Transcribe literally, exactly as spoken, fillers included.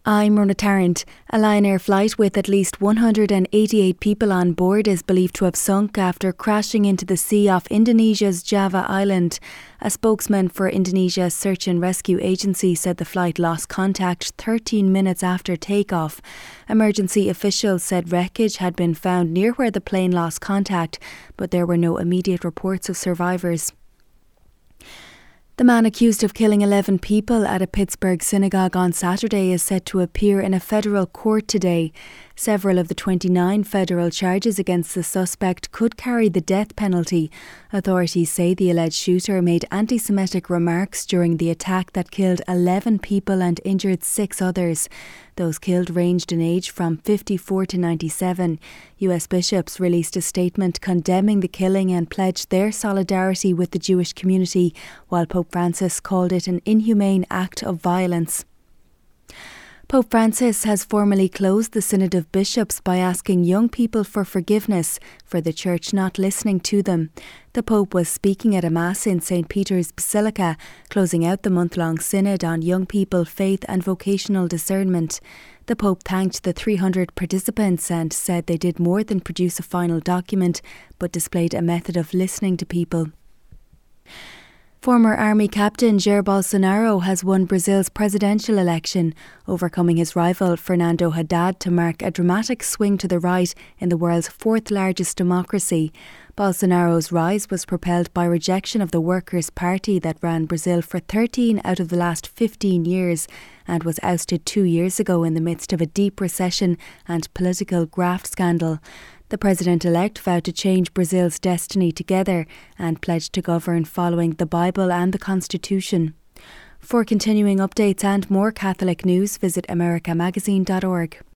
I'm Rona Tarrant. A Lion Air flight with at least one hundred eighty-eight people on board is believed to have sunk after crashing into the sea off Indonesia's Java Island. A spokesman for Indonesia's search and rescue agency said the flight lost contact thirteen minutes after takeoff. Emergency officials said wreckage had been found near where the plane lost contact, but there were no immediate reports of survivors. The man accused of killing eleven people at a Pittsburgh synagogue on Saturday is set to appear in a federal court today. Several of the twenty-nine federal charges against the suspect could carry the death penalty. Authorities say the alleged shooter made anti-Semitic remarks during the attack that killed eleven people and injured six others. Those killed ranged in age from fifty-four to ninety-seven. U S bishops released a statement condemning the killing and pledged their solidarity with the Jewish community, while Pope Francis called it an inhumane act of violence. Pope Francis has formally closed the Synod of Bishops by asking young people for forgiveness for the Church not listening to them. The Pope was speaking at a Mass in Saint Peter's Basilica, closing out the month-long Synod on young people, faith and vocational discernment. The Pope thanked the three hundred participants and said they did more than produce a final document, but displayed a method of listening to people. Former Army Captain Jair Bolsonaro has won Brazil's presidential election, overcoming his rival Fernando Haddad to mark a dramatic swing to the right in the world's fourth largest democracy. Bolsonaro's rise was propelled by rejection of the Workers' Party that ran Brazil for thirteen out of the last fifteen years and was ousted two years ago in the midst of a deep recession and political graft scandal. The president-elect vowed to change Brazil's destiny together and pledged to govern following the Bible and the Constitution. For continuing updates and more Catholic news, visit america magazine dot org.